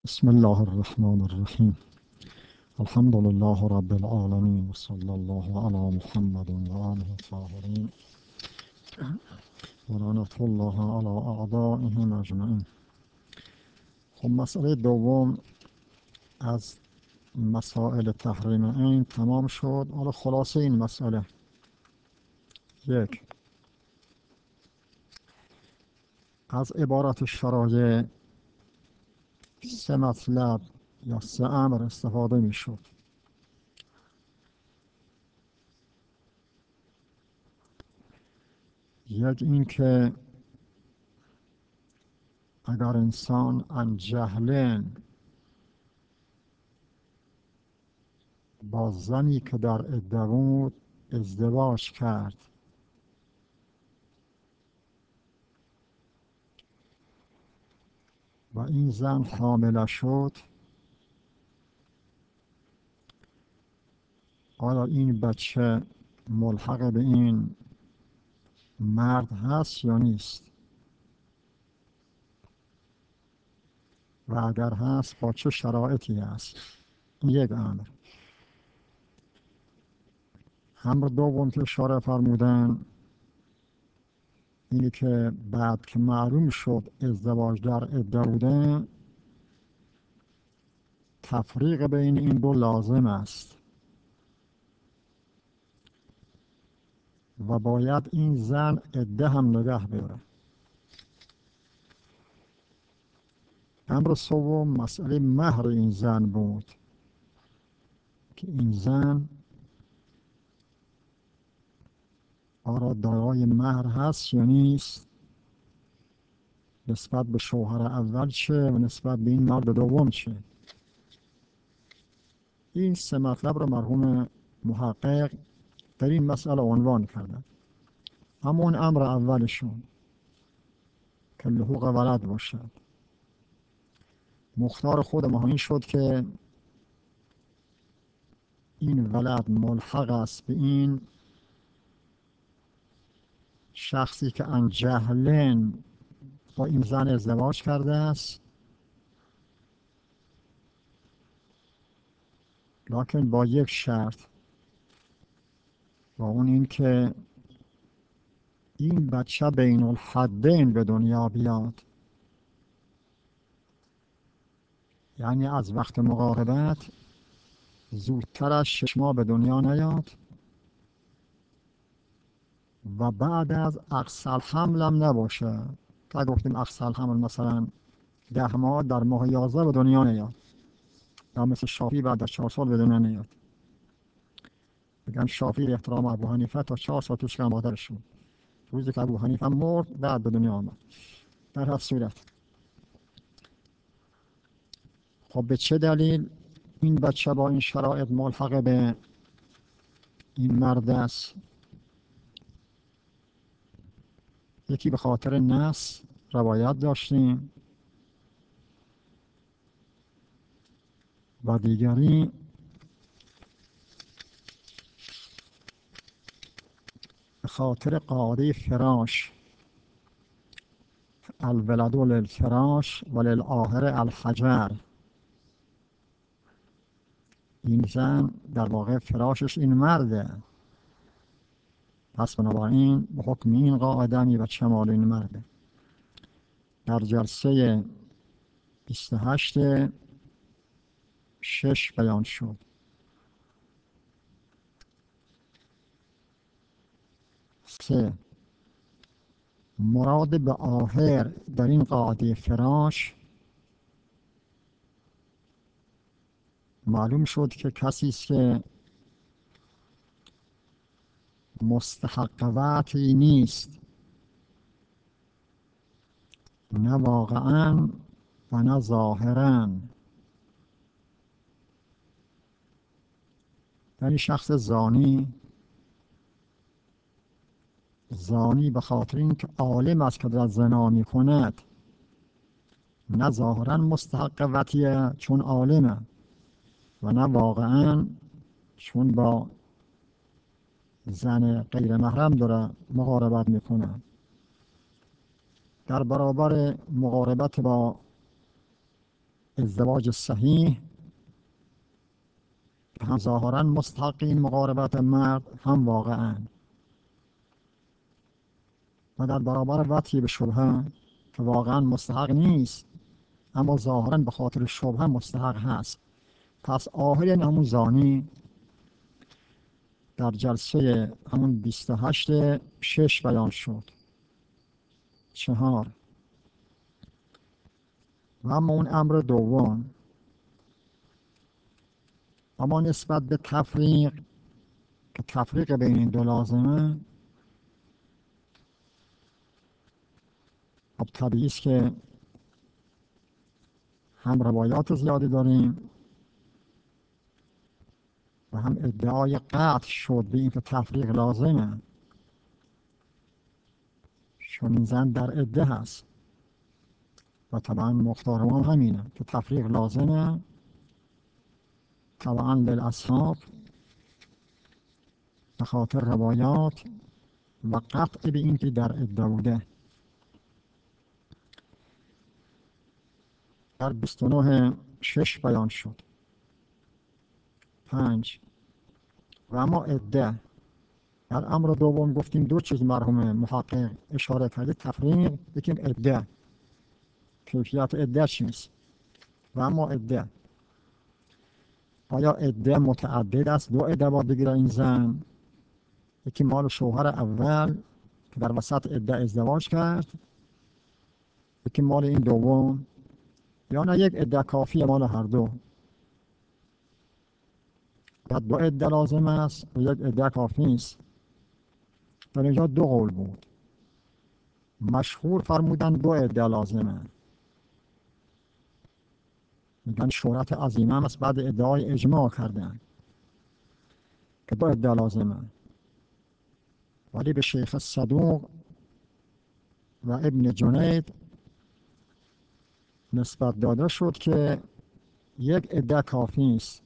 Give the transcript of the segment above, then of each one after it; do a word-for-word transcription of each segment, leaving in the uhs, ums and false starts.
بسم الله الرحمن الرحیم. الحمد لله رب العالمین و صلی الله علی محمد و آله الطاهرین و لعنة الله علی اعدائهم اجمعین. خب مسئله دوم از مسائل تحریم عین تمام شد. حالا خلاصه این مسئله: یک، از عبارت شرایع سه مطلب یا سه امر استفاده می شد. یک این که اگر انسان عن جهلن با زنی که در عده بود ازدواج کرد و این زن حامله شد، آیا این بچه ملحق به این مرد هست یا نیست؟ و اگر هست با چه شرایطی هست؟ این یک امر. امر دوم که اشاره فرمودن اینی که بعد که معلوم شد ازدواج در عده بوده، تفریق بین این دو لازم است و باید این زن عده هم نگه بره. امر سوم مسئله مهر این زن بود که این زن آیا دارای مهر هست یا نیست، نسبت به شوهر اول چه و نسبت به این مرد دوم چه. این سه مطلب را مرحوم محقق در این مسئله عنوان کردن. همون امر اولشون که لحوق ولد باشد، مختار خود ما این شد که این ولد ملحق است به این شخصی که عن جهلن با این زن ازدواج کرده است، لکن با یک شرط، و اون این که این بچه بین الحدین به دنیا بیاد، یعنی از وقت مقاربت زودتر از شش ماه به دنیا نیاد و بعد از اقصی الحمل هم نباشه. تا گفتیم اقصی الحمل مثلا ده ماه، در ماه یازده به دنیا نیاد، یا مثل شافعی بعد از چهار سال به دنیا نیاد. بگن شافعی احترام ابو حنیفه تا چهار سال توش کم مادرش بود، روزی که ابو حنیفه مرد بعد به دنیا آمد. در هر صورت خب به چه دلیل این بچه با این شرایط ملحق به این مرد است؟ یکی به خاطر نس روایت داشتیم و دیگری به خاطر قاعده فراش، الولد للفراش و للآخر الحجر. این زن در واقع فراشش این مرده، پس بنابراین به حکم این قاعده می بچه مال این مرده. در جلسه بیست و هشت شش بیان شد. سه، مراد به آخر در این قاعده فراش معلوم شد که کسی است که مستحق وطئی نیست، نه واقعا و نه ظاهرا. یعنی شخص زانی زانی به خاطر اینکه عالم است که در زنا می کند، نه ظاهرا مستحق وطیه چون عالمه و نه واقعا چون با زن غیر محرم داره مقاربت میکنه. در برابر مقاربت با ازدواج صحیح هم ظاهرا مستحق این مقاربت مرد هم واقعا، و در برابر وطی به شبهه که واقعا مستحق نیست اما ظاهرا به خاطر شبهه مستحق هست. پس آخر همون زانی در جلسه همون بیست و هشت شش بیان شد. چهار، و اما اون امر دوم، اما نسبت به تفریق که تفریق بین این دو لازمه، خب طبیعی است که هم روایات زیادی داریم و هم ادعای قطع شد به این که تفریق لازمه، چون این زن در عده هست و طبعا مختار ما همینه که تفریق لازمه طبعا للاصحاب به خاطر روایات و قطع به این که در عده بوده. در بیست و نه شش بیان شد. پنج، و اما عده در امر دوم گفتیم دو چیز مرحوم محقق اشاره کرده، تفریق، یکی عده، کیفیت عده چیست، و اما عده آیا عده متعدد است، دو عده باید بگیره این زن، یکی مال شوهر اول که در وسط عده ازدواج کرد، یکی مال این دوم، یا نه یک عده کافی مال هر دو، یا دو عده لازم است و یک عده کافی است. در اینجا دو قول بود، مشهور فرمودن دو عده لازمه، میگن شهرت عظیمه هم است، بعد ادعای اجماع کردن که دو عده لازمه، ولی به شیخ صدوق و ابن جنید نسبت داده شد که یک عده کافی است.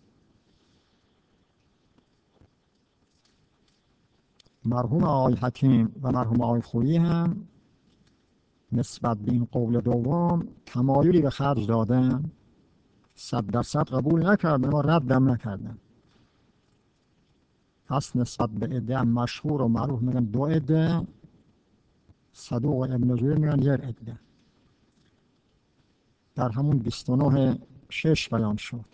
مرحوم آقای حکیم و مرحوم آقای خویی هم نسبت به این قول دوم تمایلی به خرج دادن، صد درصد قبول نکردن و ردم نکردن. پس نسبت به عده مشهور و معروف میگن دو عده، صدوق و ابن جریر میگن یک عده. در همون بیست و نه شش بیان شد.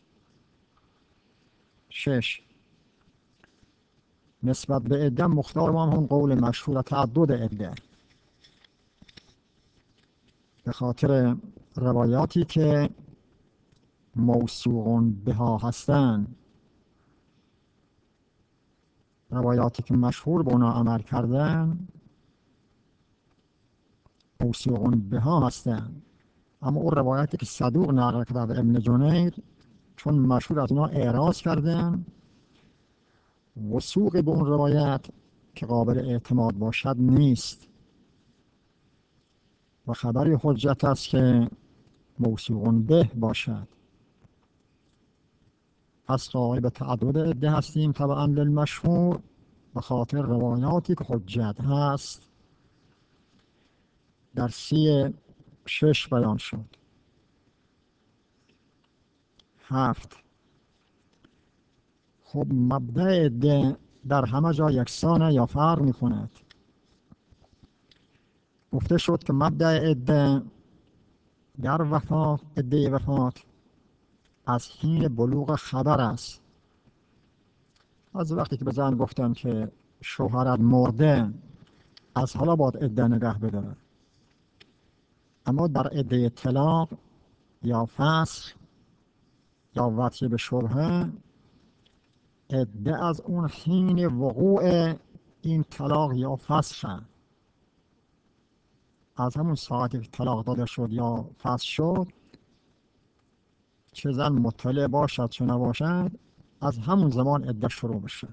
شش، نسبت به عده مختار ما هم قول مشهور تعدد عده، به خاطر روایاتی که موثوق بها هستند، روایاتی که مشهور به اونا عمل کردن موثوق بها هستند، اما اون روایاتی که صدوق نقل کرده ابن جنید چون مشهور از اونا اعراض کردن، وثوق به اون روایت که قابل اعتماد باشد نیست و خبری حجت است که موثوق به باشد. پس قائل به تعدد عده هستیم طبعا للمشهور به خاطر روایاتی که حجت هست. در سی شش بیان شد. هفت، خب مبدأ عده در همه جا یکسانه یا فرق می کند؟ گفته شد که مبدأ عده در وفات، عده وفات از حین بلوغ خبر است. از وقتی که به زن گفتن که شوهرت مرده از حالا باید عده نگه بداره، اما در عده طلاق یا فسخ یا وطی به شبهه عده از اون حین وقوع این طلاق یا فسخ، از همون ساعتی که طلاق داده شد یا فسخ شد، چه زن مطلع باشد چه نباشد، از همون زمان عده شروع بشه.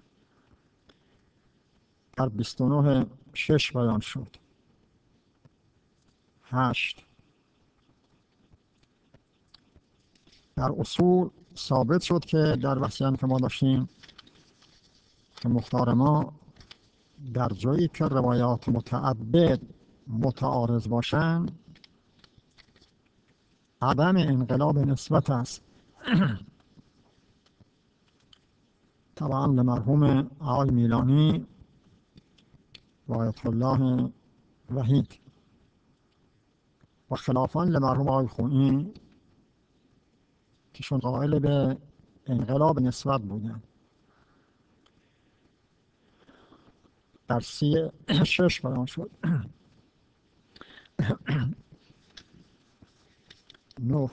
در بیست و نه شش بیان شد. هشت، در اصول ثابت شد که در بحثی که ما داشتیم که مختار ما در جایی که روایات متعدد متعارض باشند عدم انقلاب نسبت است. طبعا لمرحوم آقای میلانی و آیت الله وحید و خلافان لمرحوم آقای خویی که شون قائل به انقلاب نسبت بودن. در سی شش بیان شد. نه.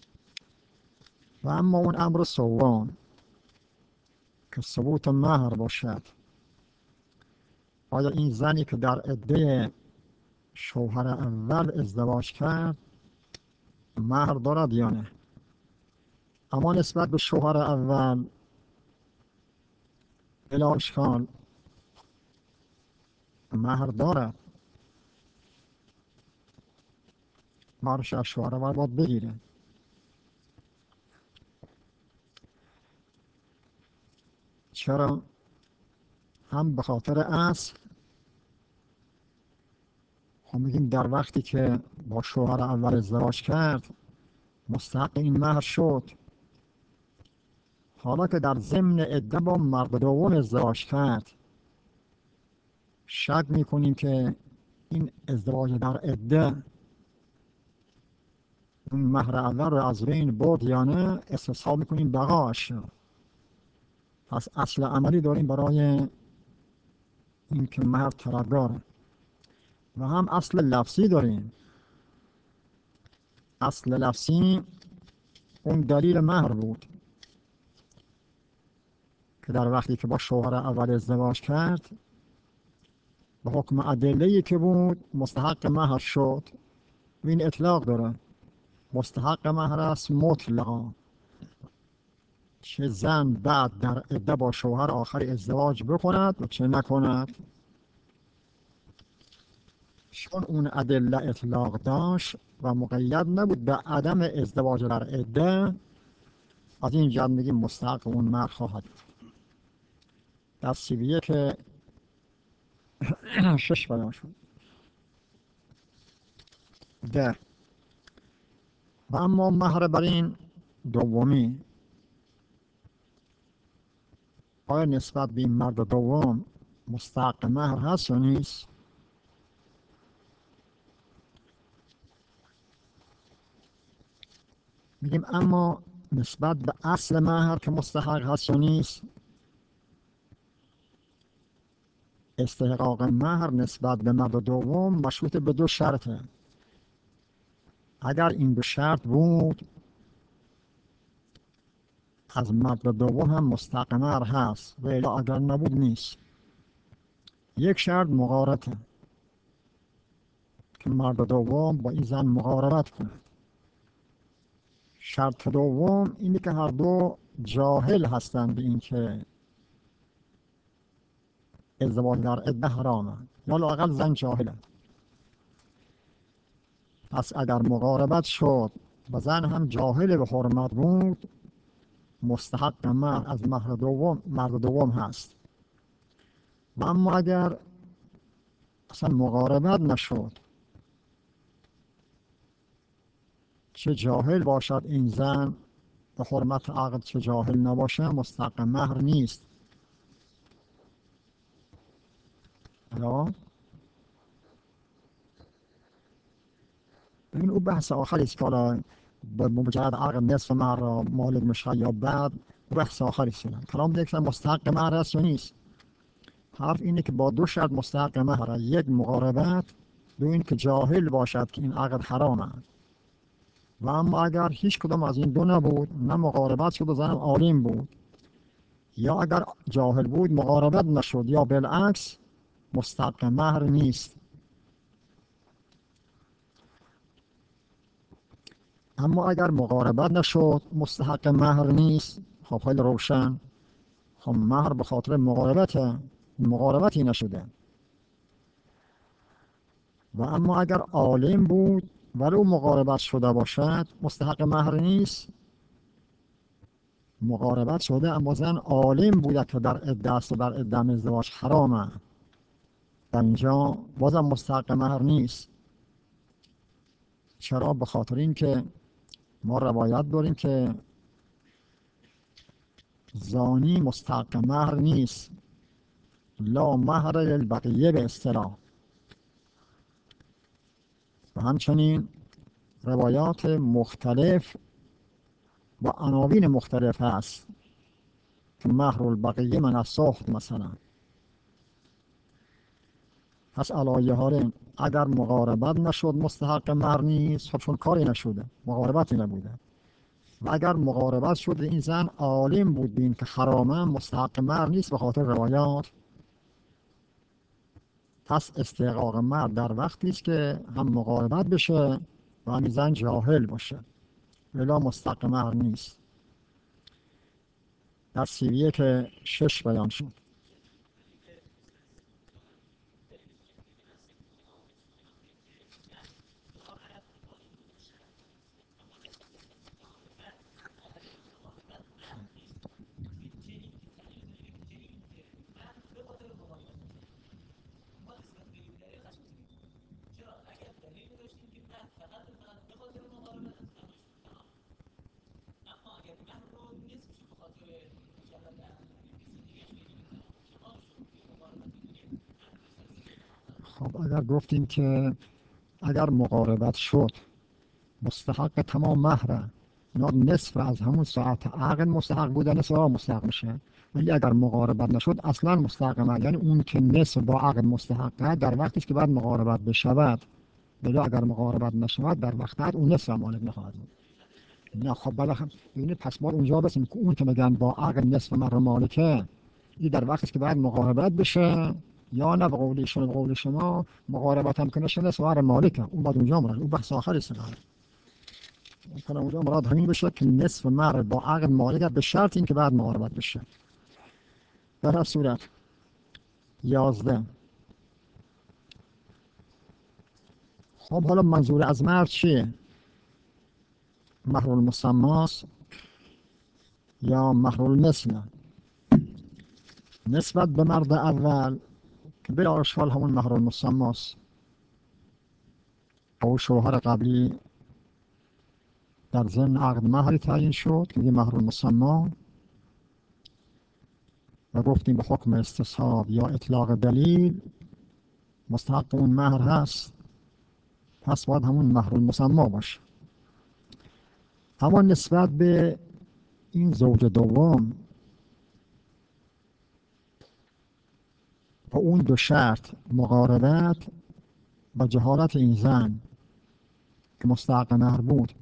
و اما اون امر سوم که ثبوت مهر باشد، آیا این زنی که در عده شوهر اول ازدواج کرد مهر دارد یا نه؟ اما نسبت به شوهر اول بلا اشکال مهر دارد. مهرش از شوهر اول باید بگیره. چرا؟ هم به خاطر اصل، خب میگیم در وقتی که با شوهر اول ازدواج کرد مستحق این مهر شد. حالا که در ضمن عده با مرد دوم ازدواج کرد، شک میکنیم که این ازدواج در عده اون مهر اول رو از بین برد یا نه، استصحاب میکنیم بقاش. پس اصل عملی داریم برای این که مهر طلبگاره و هم اصل لفظی داریم. اصل لفظی اون دلیل مهر بود که در وقتی که با شوهر اول ازدواج کرد به حکم ادله‌ای که بود مستحق مهر شد و این اطلاق داره. مستحق مهر است مطلقا، چه زن بعد در عده با شوهر آخر ازدواج بکند و چه نکند. چون اون ادله اطلاق داشت و مقید نبود به عدم ازدواج در عده، از این جهت میگیم مستحق اون مهر خواهد بود. در سیویه که شش بیان شد. ده. و اما مهر بر این دومی، آیا نسبت به این مرد دوم مستحق مهر هست یا نیست؟ میگیم اما نسبت به اصل مهر که مستحق هست یا نیست، استحقاق مهر نسبت به مرد دوم مشروط به دو شرطه. اگر این دو شرط بود از مرد دوم هم مستحق مهر هست و الا اگر نبود نیست. یک شرط مقاربته که مرد دوم با این زن مقاربت کند. شرط دوم اینه که هر دو جاهل هستند به این که ازدواج در عده حرامه یا لااقل زن جاهله. پس اگر مقاربت شد و زن هم جاهل به حرمت بود مستحق مهر از مهر دوم مرد دوم هست. و اما اگر اصلا مقاربت نشد، چه جاهل باشد این زن به حرمت عقد چه جاهل نباشه، مستحق مهر نیست. یا این او بحث آخری است که حالا به مجرد عقد نصف مهر را مالک میشه یا بعد، او بحث آخری است. کلام دیگه مستحق مهر است یا نیست. حرف اینه که با دو شرط مستحق مهر، یک مقاربت، دو این که جاهل باشد که این عقد حرامه. و اما اگر هیچ کدام از این دو نبود، نه مقاربت شد و زن عالم بود، یا اگر جاهل بود مقاربت نشد یا بالعکس، مستحق مهر نیست. اما اگر مقاربت نشد مستحق مهر نیست، خب خیلی روشن، خب مهر به خاطر مقاربت مقاربتی نشده. و اما اگر عالم بود ولو مقاربت شده باشد مستحق مهر نیست. مقاربت شده اما زن عالم بوده که در عده است و در عده ازدواج حرامه، در اینجا بازم مستحق مهر نیست. چرا؟ به خاطر این که ما روایت داریم که زانی مستحق مهر نیست، لا مهر للبقیه به اصطلاح. و همچنین روایات مختلف و عناوین مختلف هست که مهر البقیه من السخط مثلا. پس علایه حال اگر مقاربت نشد مستحق مهر نیست، خب چون کاری نشده، مقاربتی نبوده. و اگر مقاربت شد این زن عالم بود بین که حرامه مستحق مهر نیست به خاطر روایات، پس استحقاق مهر در وقتی است که هم مقاربت بشه و هم زن جاهل باشه، ولی مستحق مهر نیست. در سیریه که شش بیان شد. خب اگر گفتیم که اگر مقاربت شد مستحق تمام مهره، اینا نصف از همون ساعت عقد مستحق بودن نصف ها مستحق میشه. ولی اگر مقاربت نشد اصلا مستحق مهر، یعنی اون که نصف با عقد مستحقه در وقتی که بعد مقاربت بشود، ولی اگر مقاربت نشود در وقت بعد اون نصف مالک نخواهد بود. نه خب بالاخره ببینید پس ما اونجا بسیم که اون که میگن با عقد نصف مهر مالکه، این در وقتی که بعد مقاربت بشه، یا نه به قول ایشون به قول شما مقاربت هم کنه نصف مهر مالکه، اون بعد اونجا مراد اون بحث آخر است. مثلا اونجا مراد همین بشه که نصف مهر با عقد مالک به شرط این که بعد مقاربت بشه. در هر صورت یازده. خب حالا منظور از مهر چیه؟ مهر المسماس یا مهر المثل؟ نسبت به مرد اول که بلا اشکال همون مهر المسماس او شوهر قبلی در ضمن عقد مهری تعیین شد که مهر المسما، و گفتیم به حکم استصحاب یا اطلاق دلیل مستحق اون مهر هست، پس باید همون مهر المسما باشه. اما نسبت به این زوج دوم با اون دو شرط مقاربت و جهالت این زن که مستحق مهر بود،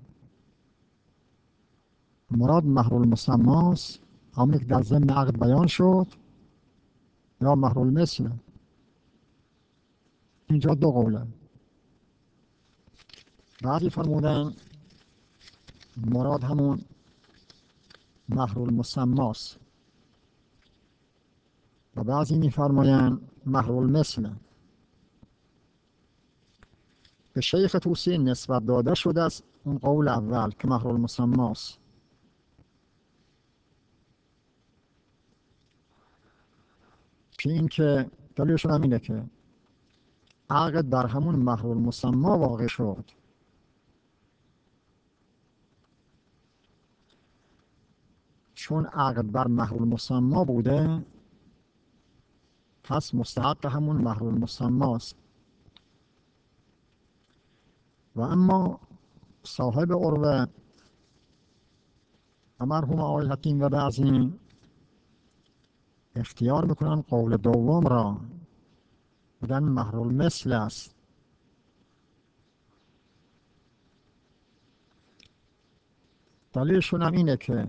مراد مهر المسماس همونی که در ضمن عقد بیان شد یا مهر المثل؟ اینجا دو قوله. بعضی فرمودن مراد همون مهر المسماس و بعضی میفرمایند مهر المثل. به شیخ طوسی نسبت داده شده است اون قول اول که مهر المسماس. که این که دلیلشون هم اینه که عقد در همون مهر المسما واقع شد، چون عقد بر مهر المسما بوده پس مستحق همون مهر المسماست. و اما صاحب عروه و مرحوم آقای حکیم و بعضی اختیار میکنن قول دوم را، میگن مهر المثل است. دلیلشون هم اینه که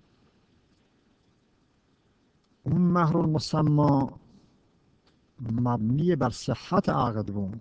اون مهر المسما مبنی بر صحت عقد بود.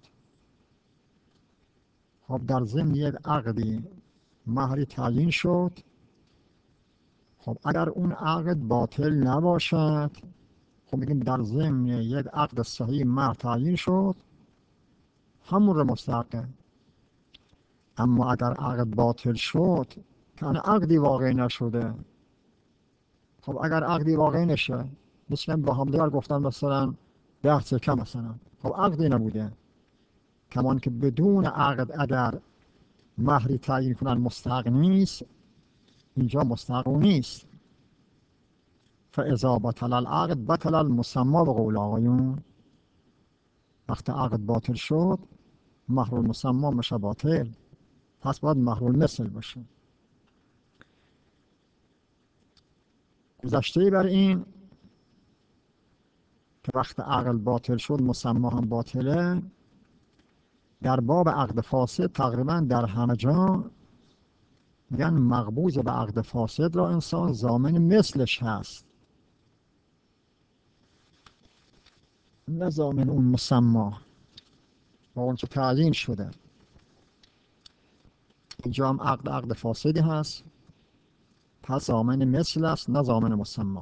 خب در ضمن یک عقدی مهری تعیین شد، خب اگر اون عقد باطل نباشد، خب میگیم در ضمن یک عقد صحیح مهر تعیین شد، همون رو مستحقه. اما اگر عقد باطل شد که اون عقدی واقع نشده، خب اگر عقدی واقع نشه مثلا با هم دیگر گفتن مثلا ده سکه مثلا، خب عقدی نبوده، کمان که بدون عقد اگر مهری تعیین کنن مستحق نیست، اینجا مستحق او نیست. فاذا بطل العقد بطل المسمى به قول آقایون. وقتی عقد باطل شد مهر المسمى میشه باطل، پس باید مهر المثل باشه. گذشته بر این که وقت عقد باطل شد مسمى هم باطله، در باب عقد فاسد تقریبا در همه جا میگن مقبوض به عقد فاسد را انسان ضامن مثلش هست، نه ضامن اون مسمى با اون که تعیین شده. اینجا هم عقد عقد فاسدی هست، پس ضامن مثل است نه ضامن مسمى.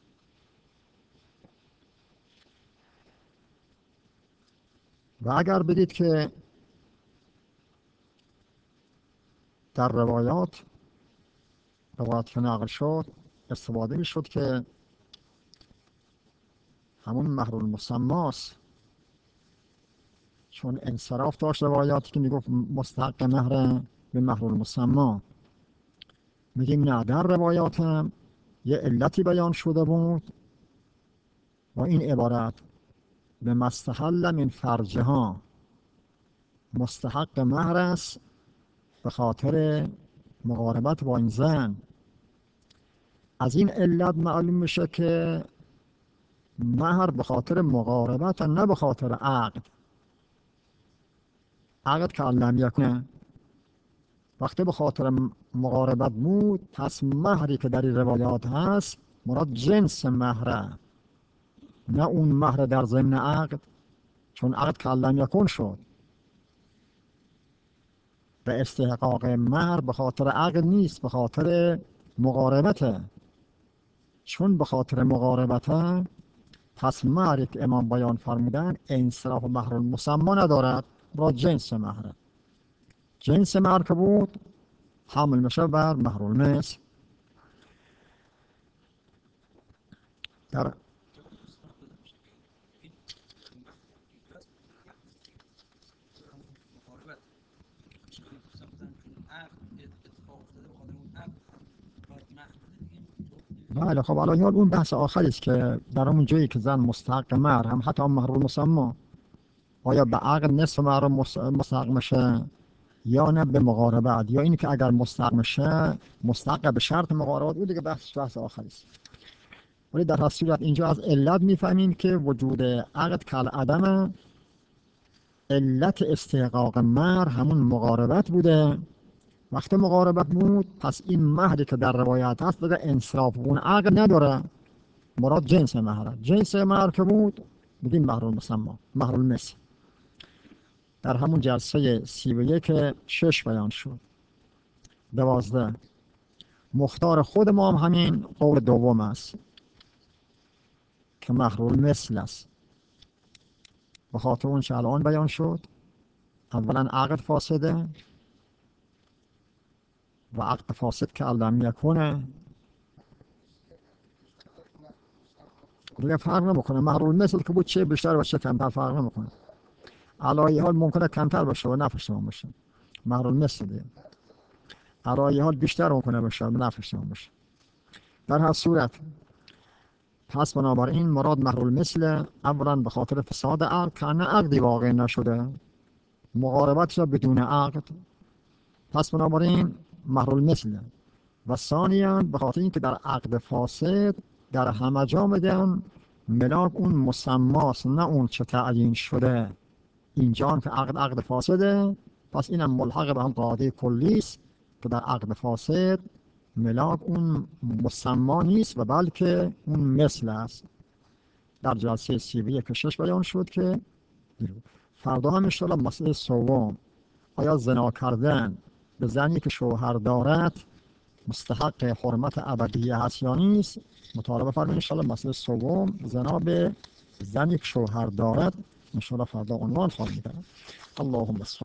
و اگر بدید که در روایات روایات که نقل شد استفاده می شد که همون مهر المسمى است، چون انصراف داشت روایاتی که میگفت مستحق مهر به مهر المسمى. میگیم نه، در روایات هم یه علتی بیان شده بود و این عبارت به مستحل من فرجها، مستحق مهر است به خاطر مقاربت با این زن. از این علت معلوم میشه که مهر به خاطر مقاربت نه به خاطر عقد. عقد که لم یکن وقتی به خاطر مقاربت بود، پس مهری که در این روایات هست مراد جنس مهره، نه اون مهر در ضمن عقد، چون عقد که لم یکن شد. به استحقاق مهر به خاطر عقد نیست، به خاطر مقاربته. چون به خاطر مقاربته، پس مهری که امام بیان فرمودن انصراف مهر المسمى ندارد، را جنس مهره. جنس مهر که بود حمل میشه بر مهر المثل. در بله خب الان یاد اون بحث آخری است که در اون جایی که زن مستحق مهر هم حتی مهر المسمى، آیا به عقد نصف مهر مستحق میشه یا نه به مقاربت، یا اینی که اگر مستحق میشه مستحق به شرط مقاربت، او دیگه بحث بحث آخری است. ولی در هر صورت اینجا از علت میفهمیم که وجود عقد کل عدم، علت استحقاق مهر همون مقاربت بوده. وقتی مقاربت بود پس این مهری که در روایت هست دیگه انصراف اون عقد نداره، مراد جنس مهره. جنس مهر که بود بگیم مهر المسمى، مهر المثل. در همون جلسه سی و یک شش بیان شد. دوازده، مختار خود ما هم همین قول دوم است که مهر المثل است، به خاطر اون چه الان بیان شد. اولا عقد فاسده و عقد فاسد که لم یکونه دیگه فرق نمیکنه. مهر المثل که بود چه بیشتر و چه کمتر فرق نمیکنه. علایه حال ممکنه کمتر باشه و نفشتمان باشه، مهر المثل دیگه. علایه حال بیشتر ممکنه باشه و نفشتمان باشه. در هر صورت پس بنابراین مراد مهر المثل اولا به خاطر فساد عقد که نه عقدی واقع نشده، مقاربت بدون عقد، پس بنابراین مهر المثل. و ثانیاً به خاطر اینکه در عقد فاسد در همه جا میگن ملاک اون مسماست نه اون چه تعیین شده. اینجا هم که عقد عقد فاسده، پس اینم ملحق به هم قاعده کلی است که در عقد فاسد ملاک اون مسما نیست و بلکه اون مثل است. در جلسه سی و یک شش بیان شد که فردا هم انشاءالله مسئله سوم، آیا زنا کردن به زنی که شوهر دارد مستحق حرمت ابدیه هست یا نیست، مطالبه فرمایید. انشاءالله مسئله سوم، زنا به زنی که شوهر دارد، انشاءالله فردا عنوان خواهیم کرد. اللهم صل